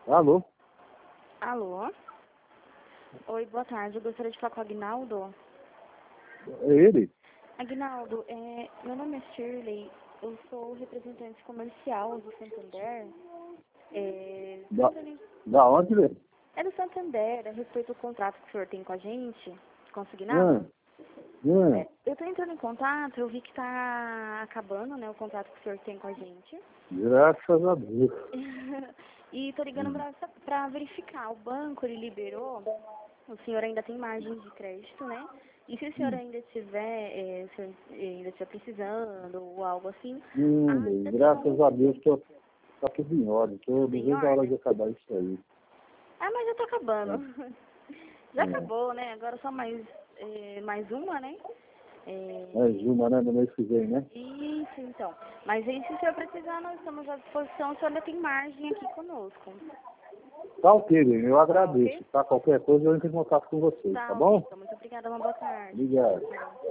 Alô? Alô? Oi, boa tarde. Eu gostaria de falar com o Aguinaldo. É ele? Aguinaldo, meu nome é Shirley. Eu sou representante comercial do Santander. Da onde, velho? É do Santander, a respeito do contrato que o senhor tem com a gente, consignado. Eu estou entrando em contato, eu vi que está acabando, né, o contrato que o senhor tem com a gente. Graças a Deus. E estou ligando para verificar. O banco, ele liberou, o senhor ainda tem margem de crédito, né? E se o senhor ainda estiver, se o senhor ainda estiver precisando ou algo assim... Graças a Deus, tá tudo em ordem. Estou devendo a hora de acabar isso aí. Ah, mas já está acabando. Já acabou, né? Agora só mais uma, né? Mais uma, né? No mês que vem, né? Isso, então. Mas aí, se o senhor precisar, nós estamos à disposição. O senhor ainda tem margem aqui conosco. Tá ok, velho. Eu agradeço. Tá? Qualquer coisa eu entro em contato com vocês, tá bom? Muito obrigada, uma boa tarde. Obrigado.